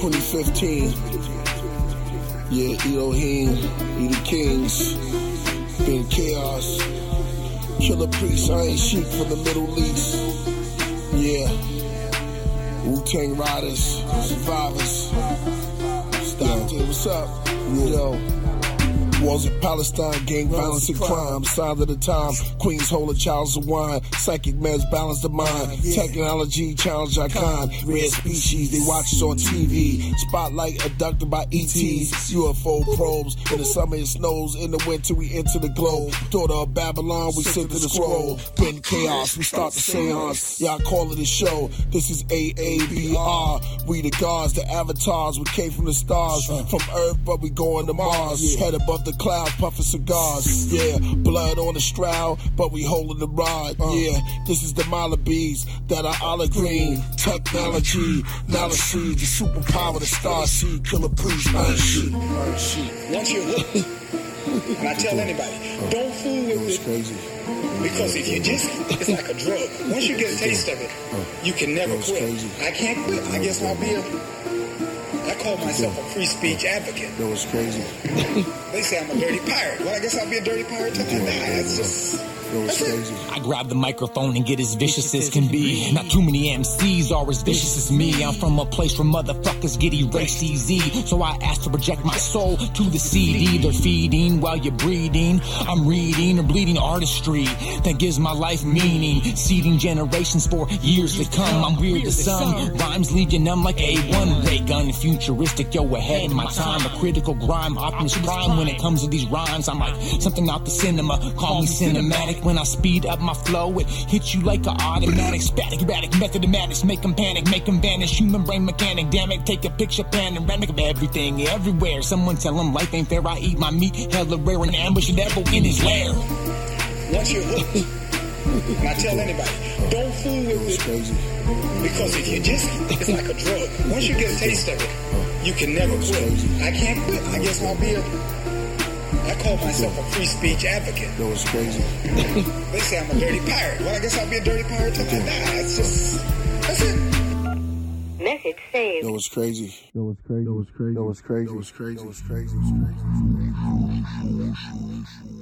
2015. Yeah, Elohim, we the kings. Been chaos. Killer Priest, Iron Sheik from the Middle East. Yeah. Wu-Tang Riders, survivors. Stop it, what's up? Yo. Wars of Palestine, gang violence and crime. Signs of the time, Queens hold a chalice of wine. Psychic meds balance the mind. Technology challenge our kind. Rare species, they watch us on TV. Spotlight abducted by ETs. UFO probes. In the summer it snows. In the winter we enter the globe. Daughter of Babylon, we sit to the scroll. Been chaos, we start the seance. Y'all call it a show. This is AABR. We the gods, the avatars. We came from the stars. From Earth, but we going to Mars. Head above the clouds, puffing cigars. Yeah, blood on the stroud, but we holding the rod. Yeah, this is the Malabis that are olive green. Technology, knowledge seed, the superpower, the star seed, Killer Priest, Iron Sheik. Once you're hooked, and I tell anybody, don't fool with it. Crazy. Because if you just, it's like a drug. Once you get a taste of it, you can never quit. Crazy. I can't quit. I guess I'll be I call myself a free speech advocate. That was crazy. They say I'm a dirty pirate. Well, I guess I'll be a dirty pirate till I die. That's just... I grab the microphone and get as vicious as can be. Not too many MCs are as vicious as me. I'm from a place where motherfuckers get erased easy. So I ask to project my soul to the CD. They're feeding while you're breathing. I'm reading or bleeding artistry that gives my life meaning. Seeding generations for years to come. I'm weird to some. Rhymes leave you numb like A1 ray gun. Futuristic, yo, ahead of my time. A critical grime, Optimus Prime. When it comes to these rhymes, I'm like something out the cinema. Call me cinematic. When I speed up my flow, it hits you like an automatic. Static, erratic, method of madness. Make them panic, make them vanish. Human brain mechanic, damn it. Take a picture, panoramic of everything, everywhere. Someone tell them life ain't fair. I eat my meat, hella rare, and ambush a devil in his lair. Once you're hooked, and I tell anybody, don't fool with it. Crazy. Because if you just, it's like a drug. Once you get a taste of it, you can never quit. I can't quit. I guess I'll be I call myself a free speech advocate. That was crazy. They say I'm a dirty pirate. Well, I guess I'll be a dirty pirate till I die. That's it. Message saved. That was crazy. That was crazy. That was crazy. That was crazy. That was crazy. That was crazy. That was crazy.